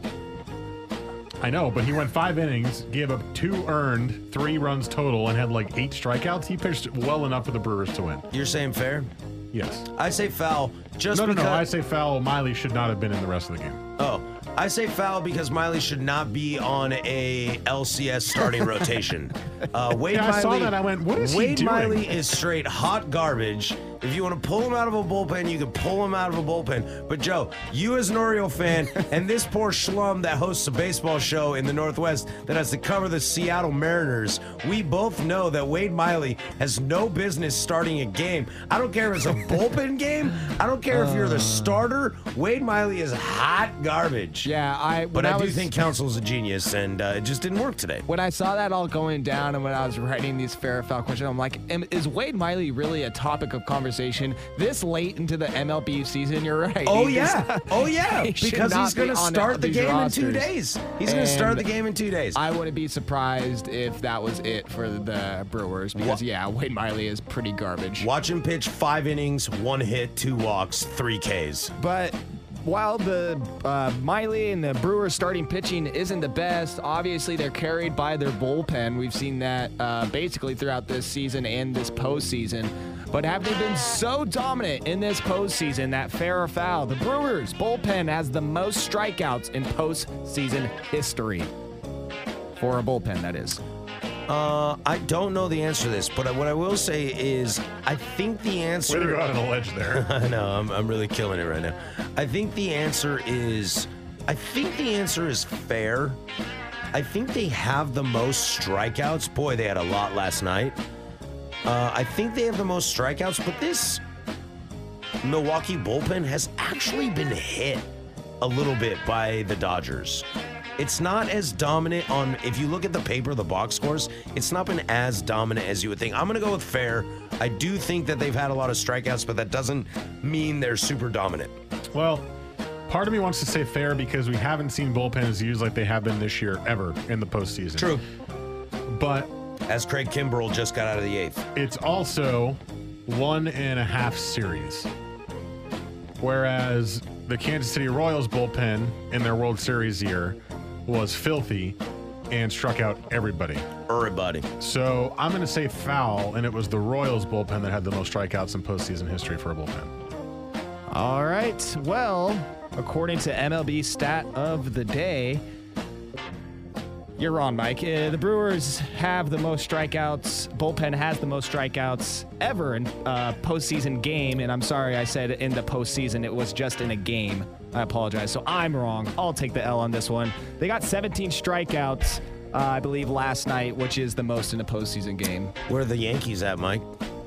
Speaker 3: I know, but he went five innings, gave up two earned, three runs total, and had like eight strikeouts. He pitched well enough for the Brewers to win.
Speaker 4: You're saying fair?
Speaker 3: Yes.
Speaker 4: I say foul. Just
Speaker 3: no, no,
Speaker 4: because...
Speaker 3: no. I say foul. Miley should not have been in the rest of the game.
Speaker 4: Oh, I say foul because Miley should not be on a L C S starting rotation. Uh, Wade
Speaker 3: yeah,
Speaker 4: Miley,
Speaker 3: I saw that. I went, what is
Speaker 4: Wade
Speaker 3: he doing?
Speaker 4: Miley is straight hot garbage. If you want to pull him out of a bullpen, you can pull him out of a bullpen. But, Joe, you as an Oriole fan and this poor schlum that hosts a baseball show in the Northwest that has to cover the Seattle Mariners, we both know that Wade Miley has no business starting a game. I don't care if it's a bullpen game. I don't care if you're the starter. Wade Miley is hot garbage.
Speaker 13: Yeah, I.
Speaker 4: But I, I do
Speaker 13: was,
Speaker 4: think Council's a genius, and uh, it just didn't work today.
Speaker 13: When I saw that all going down, and when I was writing these fair or foul questions, I'm like, am, is Wade Miley really a topic of conversation this late into the M L B season? You're right.
Speaker 4: Oh
Speaker 13: he
Speaker 4: yeah,
Speaker 13: not,
Speaker 4: oh yeah,
Speaker 13: he
Speaker 4: because he's going to start the game
Speaker 13: rosters.
Speaker 4: in two days. He's going to start the game in two days.
Speaker 13: I wouldn't be surprised if that was it for the Brewers, because what? yeah, Wade Miley is pretty garbage.
Speaker 4: Watch him pitch five innings, one hit, two walks, three Ks.
Speaker 13: But while the uh, Miley and the Brewers starting pitching isn't the best, obviously they're carried by their bullpen. We've seen that uh, basically throughout this season and this postseason. But have they been so dominant in this postseason that fair or foul? The Brewers bullpen has the most strikeouts in postseason history. For a bullpen, that is.
Speaker 4: Uh, I don't know the answer to this, but what I will say is I think the answer...
Speaker 3: Way to go out on a ledge there.
Speaker 4: I know, I'm, I'm really killing it right now. I think the answer is... I think the answer is fair. I think they have the most strikeouts. Boy, they had a lot last night. Uh, I think they have the most strikeouts, but this Milwaukee bullpen has actually been hit a little bit by the Dodgers. It's not as dominant on, if you look at the paper, the box scores, it's not been as dominant as you would think. I'm going to go with fair. I do think that they've had a lot of strikeouts, but that doesn't mean they're super dominant.
Speaker 3: Well, part of me wants to say fair because we haven't seen bullpens used like they have been this year ever in the postseason.
Speaker 4: True.
Speaker 3: But
Speaker 4: as Craig Kimbrel just got out of the eighth.
Speaker 3: It's also one and a half series. Whereas the Kansas City Royals bullpen in their World Series year was filthy and struck out everybody.
Speaker 4: Everybody.
Speaker 3: So I'm going to say foul, and it was the Royals bullpen that had the most strikeouts in postseason history for a bullpen.
Speaker 13: All right. Well, according to M L B stat of the day, you're wrong, Mike. Uh, the Brewers have the most strikeouts. Bullpen has the most strikeouts ever in a postseason game. And I'm sorry I said in the postseason. It was just in a game. I apologize. So I'm wrong. I'll take the L on this one. They got seventeen strikeouts, uh, I believe, last night, which is the most in a postseason game.
Speaker 4: Where are the Yankees at, Mike?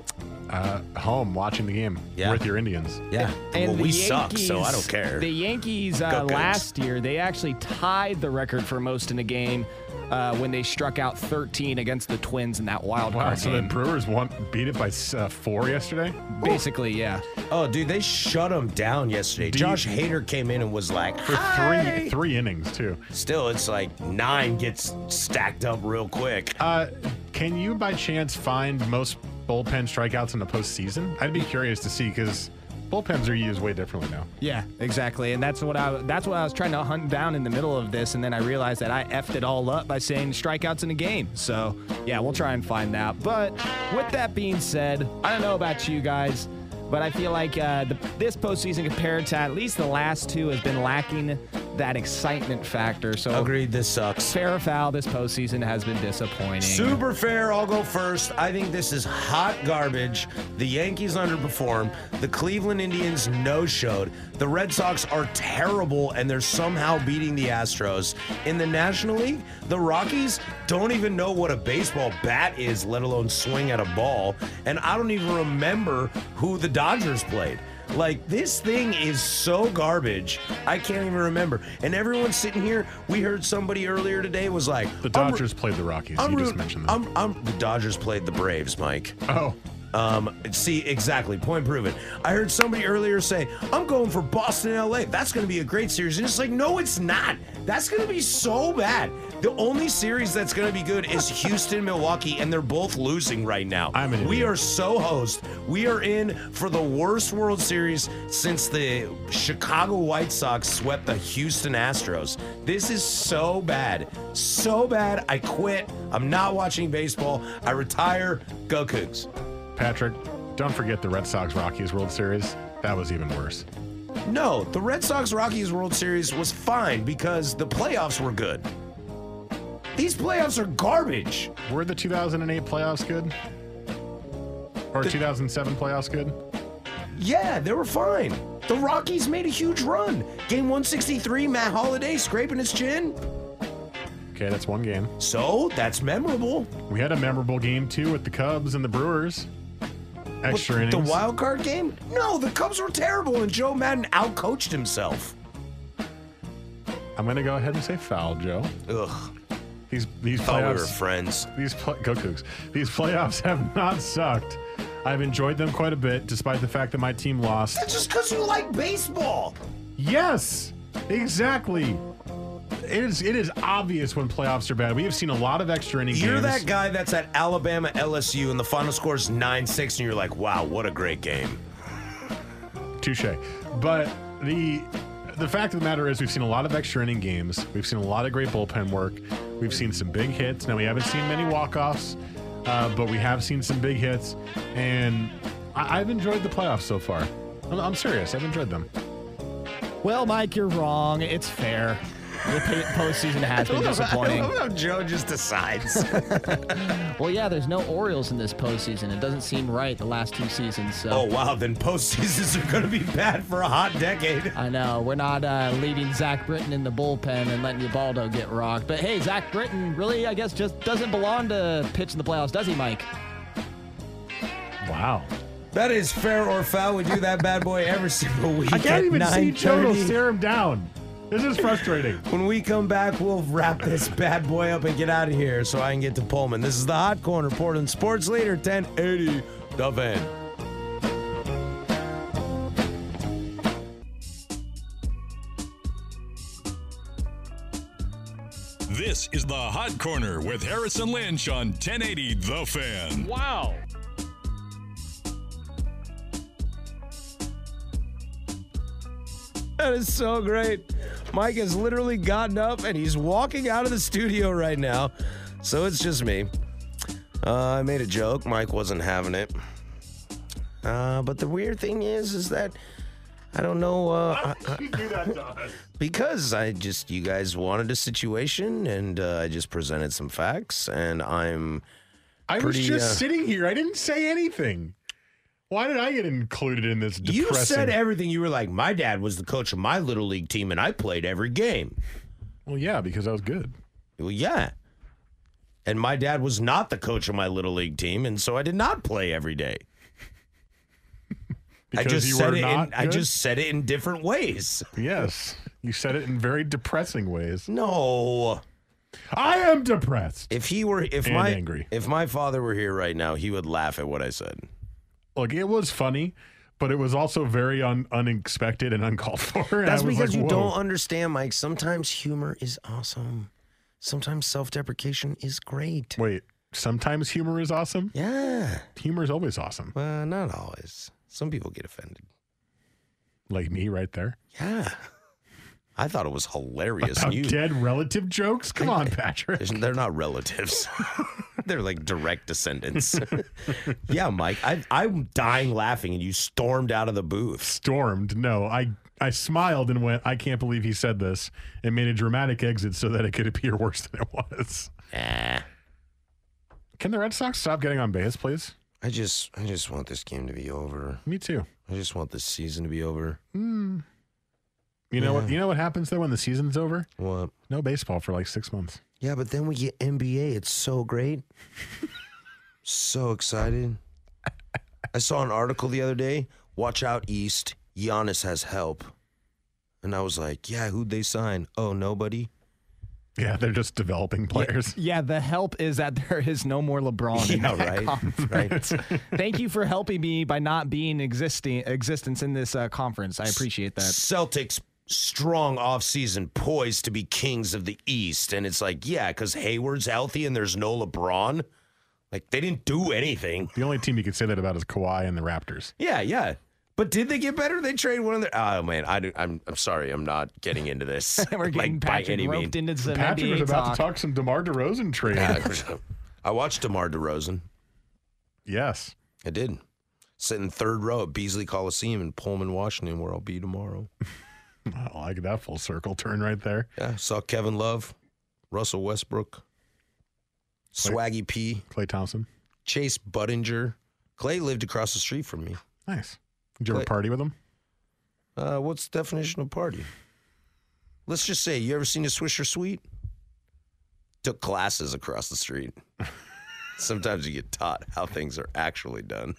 Speaker 3: Uh, home, watching the game
Speaker 4: yeah.
Speaker 3: with your Indians.
Speaker 4: Yeah.
Speaker 13: And
Speaker 4: well, we
Speaker 13: Yankees,
Speaker 4: suck, so I don't care.
Speaker 13: The Yankees uh, last year, they actually tied the record for most in a game uh, when they struck out thirteen against the Twins in that wild card
Speaker 3: wow, so
Speaker 13: game.
Speaker 3: the Brewers won, beat it by uh, four yesterday?
Speaker 13: Basically, yeah.
Speaker 4: Oh, dude, they shut them down yesterday.
Speaker 3: Do
Speaker 4: Josh
Speaker 3: you,
Speaker 4: Hader came in and was like,
Speaker 3: for
Speaker 4: Hi.
Speaker 3: three three innings, too.
Speaker 4: Still, it's like nine gets stacked up real quick.
Speaker 3: Uh, can you, by chance, find most bullpen strikeouts in the postseason? I'd be curious to see because bullpens are used way differently now.
Speaker 13: Yeah, exactly, and that's what I that's what I was trying to hunt down in the middle of this, and then I realized that I effed it all up by saying strikeouts in a game. So yeah, we'll try and find that. But with that being said, I don't know about you guys, but I feel like uh, the, this postseason compared to at least the last two has been lacking that excitement factor. So
Speaker 4: agreed, this sucks.
Speaker 13: Fair or foul, this postseason has been disappointing.
Speaker 4: Super fair, I'll go first. I think this is hot garbage. The Yankees underperformed. The Cleveland Indians no-showed. The Red Sox are terrible, and they're somehow beating the Astros. In the National League, the Rockies don't even know what a baseball bat is, let alone swing at a ball. And I don't even remember who the Dodgers played. Like, this thing is so garbage, I can't even remember. And everyone's sitting here, we heard somebody earlier today was like...
Speaker 3: The Dodgers re- played the Rockies,
Speaker 4: I'm
Speaker 3: you
Speaker 4: re-
Speaker 3: just mentioned them.
Speaker 4: I'm, I'm, the Dodgers played the Braves, Mike.
Speaker 3: Oh.
Speaker 4: Um, see, exactly, point proven. I heard somebody earlier say, I'm going for Boston and L A. That's going to be a great series. And it's like, no, it's not. That's going to be so bad. The only series that's going to be good is Houston, Milwaukee, and they're both losing right now.
Speaker 3: I'm an
Speaker 4: we
Speaker 3: idiot.
Speaker 4: are so hosed. We are in for the worst World Series since the Chicago White Sox swept the Houston Astros. This is so bad. So bad. I quit. I'm not watching baseball. I retire. Go Cougs.
Speaker 3: Patrick, don't forget the Red Sox-Rockies World Series. That was even worse.
Speaker 4: No, the Red Sox-Rockies World Series was fine because the playoffs were good. These playoffs are garbage.
Speaker 3: Were the two thousand eight playoffs good? Or
Speaker 4: The-
Speaker 3: two thousand seven playoffs good?
Speaker 4: Yeah, they were fine. The Rockies made a huge run. Game one sixty-three, Matt Holliday scraping his chin.
Speaker 3: Okay, that's one game.
Speaker 4: So, that's memorable.
Speaker 3: We had a memorable game, too, with the Cubs and the Brewers. Extra
Speaker 4: What,
Speaker 3: innings.
Speaker 4: The wild card game? No, the Cubs were terrible, and Joe Madden outcoached himself.
Speaker 3: I'm going to go ahead and say foul, Joe.
Speaker 4: Ugh.
Speaker 3: These these
Speaker 4: Thought
Speaker 3: playoffs,
Speaker 4: we were friends.
Speaker 3: These play, go Cougs. These playoffs have not sucked. I've enjoyed them quite a bit, despite the fact that my team lost.
Speaker 4: That's just because you like baseball.
Speaker 3: Yes, exactly. It is it is obvious when playoffs are bad. We have seen a lot of extra inning
Speaker 4: You're
Speaker 3: games.
Speaker 4: that guy that's at Alabama L S U and the final score is nine six, and you're like, wow, what a great game.
Speaker 3: Touche. But the the fact of the matter is we've seen a lot of extra inning games. We've seen a lot of great bullpen work. We've seen some big hits. Now, we haven't seen many walk-offs, uh, but we have seen some big hits. And I- I've enjoyed the playoffs so far. I'm, I'm serious. I've enjoyed them.
Speaker 13: Well, Mike, you're wrong. It's fair. The postseason has been disappointing.
Speaker 4: I love how Joe just decides.
Speaker 13: Well, yeah, there's no Orioles in this postseason. It doesn't seem right the last two seasons. So.
Speaker 4: Oh, wow. Then postseasons are going to be bad for a hot decade.
Speaker 13: I know. We're not uh, leaving Zach Britton in the bullpen and letting Ubaldo get rocked. But, hey, Zach Britton really, I guess, just doesn't belong to pitch in the playoffs, does he, Mike?
Speaker 3: Wow.
Speaker 4: That is fair or foul. We do that bad boy every single week.
Speaker 3: I can't
Speaker 4: at
Speaker 3: even see Joe
Speaker 4: nine
Speaker 3: to
Speaker 4: thirty.
Speaker 3: stare him down. This is frustrating.
Speaker 4: When we come back, we'll wrap this bad boy up and get out of here so I can get to Pullman. This is the Hot Corner, Portland Sports Leader, ten eighty The Fan.
Speaker 6: This is the Hot Corner with Harrison Lynch on ten eighty The Fan.
Speaker 8: Wow.
Speaker 4: That is so great. Mike has literally gotten up and he's walking out of the studio right now. So it's just me. Uh, I made a joke. Mike wasn't having it. Uh, but the weird thing is, is that I don't know. Uh,
Speaker 3: Why did you do that to us?
Speaker 4: Because I just, you guys wanted a situation, and uh, I just presented some facts, and I'm
Speaker 3: I
Speaker 4: pretty,
Speaker 3: was just
Speaker 4: uh,
Speaker 3: sitting here. I didn't say anything. Why did I get included in this depressing...
Speaker 4: You said everything. You were like, my dad was the coach of my little league team, and I played every game.
Speaker 3: Well, yeah, because I was good.
Speaker 4: Well, yeah. And my dad was not the coach of my little league team, and so I did not play every day.
Speaker 3: Because
Speaker 4: I just
Speaker 3: you
Speaker 4: said
Speaker 3: were
Speaker 4: it.
Speaker 3: not
Speaker 4: In, I
Speaker 3: good?
Speaker 4: just said it in different ways.
Speaker 3: Yes. You said it in very depressing ways.
Speaker 4: No.
Speaker 3: I am depressed.
Speaker 4: If he were, if
Speaker 3: And
Speaker 4: my,
Speaker 3: angry.
Speaker 4: if my father were here right now, he would laugh at what I said.
Speaker 3: Look, it was funny, but it was also very un- unexpected and uncalled for. And
Speaker 4: That's
Speaker 3: I was
Speaker 4: because
Speaker 3: like,
Speaker 4: you
Speaker 3: whoa.
Speaker 4: don't understand, Mike. Sometimes humor is awesome. Sometimes self-deprecation is great.
Speaker 3: Wait, sometimes humor is awesome?
Speaker 4: Yeah.
Speaker 3: Humor is always awesome.
Speaker 4: Well, not always. Some people get offended.
Speaker 3: Like me right there.
Speaker 4: Yeah. I thought it was hilarious.
Speaker 3: About
Speaker 4: You-
Speaker 3: dead relative jokes? Come on, Patrick.
Speaker 4: They're not relatives. They're like direct descendants. Yeah, Mike. I, I'm dying laughing, and you stormed out of the booth.
Speaker 3: Stormed? No, I I smiled and went, I can't believe he said this, and made a dramatic exit so that it could appear worse than it was.
Speaker 4: Nah.
Speaker 3: Can the Red Sox stop getting on base, please?
Speaker 4: I just, I just want this game to be over.
Speaker 3: Me too.
Speaker 4: I just want this season to be over.
Speaker 3: Mm. You know
Speaker 4: Yeah.
Speaker 3: what? You know what happens though when the season's over?
Speaker 4: What?
Speaker 3: No baseball for like six months.
Speaker 4: Yeah, but then we get N B A. It's so great. So excited. I saw an article the other day. Watch out, East. Giannis has help. And I was like, yeah, who'd they sign? Oh, nobody?
Speaker 3: Yeah, they're just developing players.
Speaker 13: Yeah, the help is that there is no more LeBron. in
Speaker 4: Yeah,
Speaker 13: that
Speaker 4: right,
Speaker 13: conference.
Speaker 4: right.
Speaker 13: Thank you for helping me by not being existing existence in this uh, conference. I appreciate that.
Speaker 4: Celtics strong offseason, poised to be kings of the East. And it's like, yeah, because Hayward's healthy and there's no LeBron. Like, they didn't do anything.
Speaker 3: The only team you could say that about is Kawhi and the Raptors.
Speaker 4: Yeah, yeah. But did they get better? They trade one of their. Oh man, I do, I'm I'm sorry, I'm not getting into this.
Speaker 13: We're getting
Speaker 4: like, by
Speaker 13: Patrick
Speaker 4: any
Speaker 13: roped
Speaker 4: means.
Speaker 13: into some
Speaker 3: Patrick
Speaker 13: N B A
Speaker 3: was about
Speaker 13: talk.
Speaker 3: to talk some DeMar DeRozan trade.
Speaker 4: Yeah, I watched DeMar DeRozan.
Speaker 3: Yes.
Speaker 4: I did. Sitting third row at Beasley Coliseum in Pullman, Washington, where I'll be tomorrow.
Speaker 3: I like that full circle turn right there.
Speaker 4: Yeah, saw Kevin Love, Russell Westbrook, Swaggy P,
Speaker 3: Klay Thompson,
Speaker 4: Chase Budinger. Clay lived across the street from me.
Speaker 3: Nice. Did you ever
Speaker 4: Klay-
Speaker 3: party with him?
Speaker 4: Uh, what's the definition of party? Let's just say, you ever seen a Swisher Suite? Took classes across the street. Sometimes you get taught how things are actually done.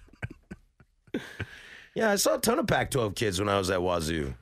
Speaker 4: Yeah, I saw a ton of Pac twelve kids when I was at Wazoo.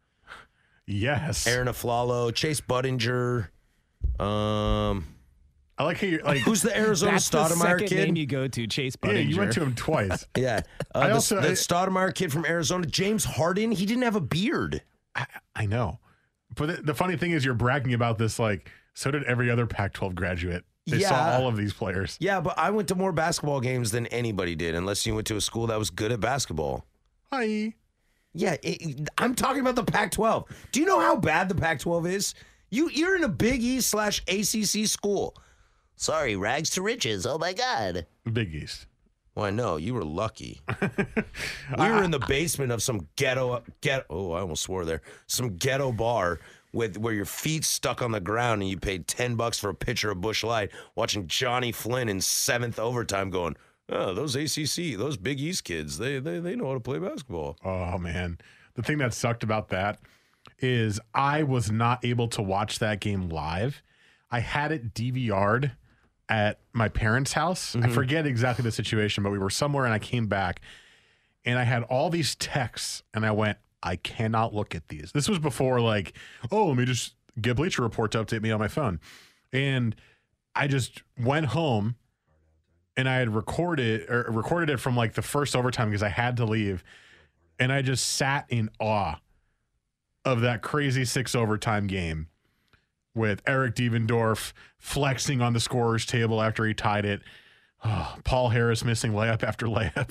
Speaker 3: Yes.
Speaker 4: Aaron Aflalo, Chase Budinger. Um,
Speaker 3: I like how you're like.
Speaker 4: who's the Arizona
Speaker 13: That's the
Speaker 4: Stoudemire
Speaker 13: second
Speaker 4: kid?
Speaker 13: name you go to, Chase
Speaker 3: Yeah,
Speaker 13: Budinger.
Speaker 3: you went to him twice.
Speaker 4: Yeah, uh,
Speaker 3: I
Speaker 4: the,
Speaker 3: also-
Speaker 4: the
Speaker 3: I-
Speaker 4: Stoudemire kid from Arizona, James Harden. He didn't have a beard.
Speaker 3: I, I know. But the, the funny thing is, you're bragging about this like, so did every other Pac twelve graduate. They saw
Speaker 4: Yeah.
Speaker 3: all of these players.
Speaker 4: Yeah, but I went to more basketball games than anybody did, unless you went to a school that was good at basketball.
Speaker 3: Hi.
Speaker 4: Yeah, it, I'm talking about the Pac twelve. Do you know how bad the Pac twelve is? You, you're in a Big East slash A C C school. Sorry, rags to riches. Oh, my God.
Speaker 3: Big East.
Speaker 4: Well, I know. You were lucky. We were in the basement of some ghetto, ghetto. Oh, I almost swore there. Some ghetto bar with where your feet stuck on the ground and you paid ten bucks for a pitcher of Busch Light, watching Johnny Flynn in seventh overtime going, oh, those A C C, those Big East kids, they, they, they know how to play basketball.
Speaker 3: Oh, man. The thing that sucked about that is I was not able to watch that game live. I had it D V R'd at my parents' house. I forget exactly the situation, but we were somewhere and I came back and I had all these texts and I went, I cannot look at these. This was before like, oh, let me just get Bleacher Report to update me on my phone. And I just went home and I had recorded or recorded it from like the first overtime because I had to leave. And I just sat in awe of that crazy six overtime game with Eric Devendorf flexing on the scorer's table after he tied it. Oh, Paul Harris missing layup after layup.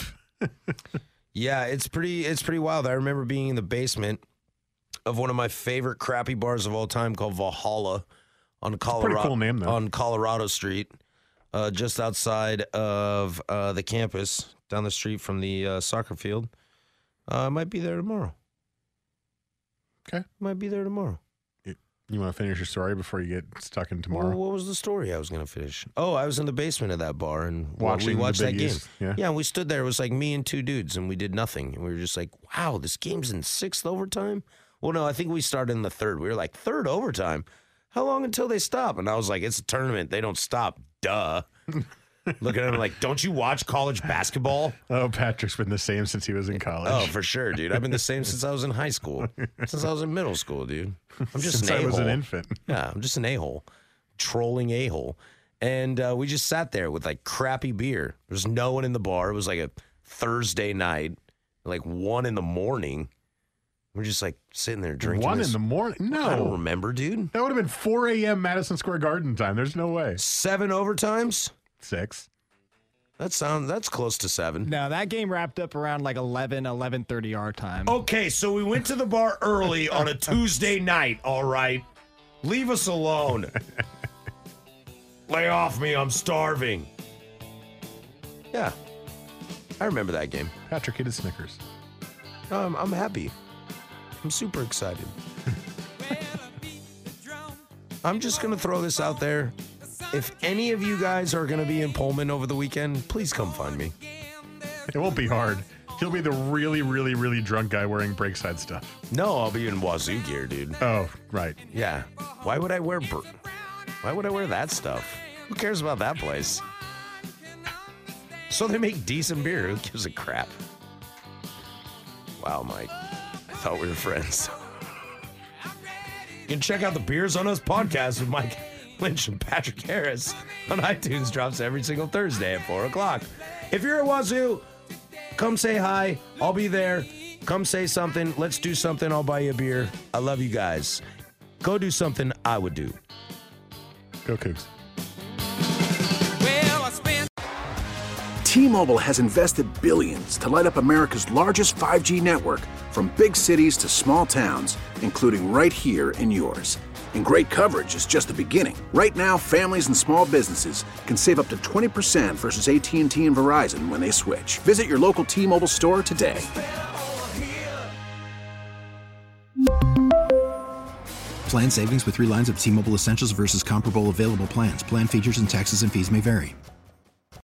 Speaker 4: Yeah, it's pretty it's pretty wild. I remember being in the basement of one of my favorite crappy bars of all time called Valhalla on Colorado
Speaker 3: pretty cool name, though.
Speaker 4: on Colorado Street, uh, just outside of uh, the campus, down the street from the uh, soccer field. Uh, I might be there tomorrow.
Speaker 3: Okay.
Speaker 4: Might be there tomorrow.
Speaker 3: You want to finish your story before you get stuck in tomorrow?
Speaker 4: Well, what was the story I was going to finish? Oh, I was in the basement of that bar and
Speaker 3: Watching
Speaker 4: we watched
Speaker 3: the
Speaker 4: that
Speaker 3: Big
Speaker 4: game.
Speaker 3: East, yeah.
Speaker 4: yeah, and we stood there. It was like me and two dudes, and we did nothing. And we were just like, wow, this game's in sixth overtime? Well, no, I think we started in the third. We were like, third overtime? How long until they stop? And I was like, it's a tournament. They don't stop. Duh. Looking at him like, don't you watch college basketball?
Speaker 3: Oh, Patrick's been the same since he was in college.
Speaker 4: Oh, for sure, dude. I've been the same since I was in high school. Since I was in middle school, dude. I'm just
Speaker 3: since
Speaker 4: an
Speaker 3: I
Speaker 4: a-hole.
Speaker 3: was an infant.
Speaker 4: Yeah, I'm just an a-hole. Trolling a-hole. And uh, we just sat there with like crappy beer. There's no one in the bar. It was like a Thursday night, like one in the morning. We're just like sitting there drinking.
Speaker 3: One
Speaker 4: this.
Speaker 3: in the morning? No.
Speaker 4: I don't remember, dude.
Speaker 3: That would have been four a.m. Madison Square Garden time. There's no way.
Speaker 4: Seven overtimes?
Speaker 3: Six.
Speaker 4: That sounds, that's close to seven.
Speaker 13: No, that game wrapped up around like eleven, eleven thirty our time.
Speaker 4: Okay, so we went to the bar early on a Tuesday night, all right? Leave us alone. Lay off me, I'm starving. Yeah, I remember that game.
Speaker 3: Patrick ate his Snickers.
Speaker 4: Um, I'm happy. I'm super excited. I'm just going to throw this out there. If any of you guys are going to be in Pullman over the weekend, please come find me.
Speaker 3: It won't be hard. He'll be the really, really, really drunk guy wearing Breakside stuff.
Speaker 4: No, I'll be in Wazoo gear, dude.
Speaker 3: Oh, right.
Speaker 4: Yeah. Why would I wear br- Why would I wear that stuff? Who cares about that place? So they make decent beer. Who gives a crap? Wow, Mike. I thought we were friends. You can check out the Beers on Us podcast with Mike Lynch and Patrick Harris on iTunes. Drops every single Thursday at four o'clock. If you're at Wazoo, come say hi. I'll be there. Come say something. Let's do something. I'll buy you a beer. I love you guys. Go do something I would do.
Speaker 3: Go Cougs.
Speaker 16: T-Mobile has invested billions to light up America's largest five G network, from big cities to small towns, including right here in yours. And great coverage is just the beginning. Right now, families and small businesses can save up to twenty percent versus A T and T and Verizon when they switch. Visit your local T-Mobile store today.
Speaker 17: Plan savings with three lines of T-Mobile Essentials versus comparable available plans. Plan features and taxes and fees may vary.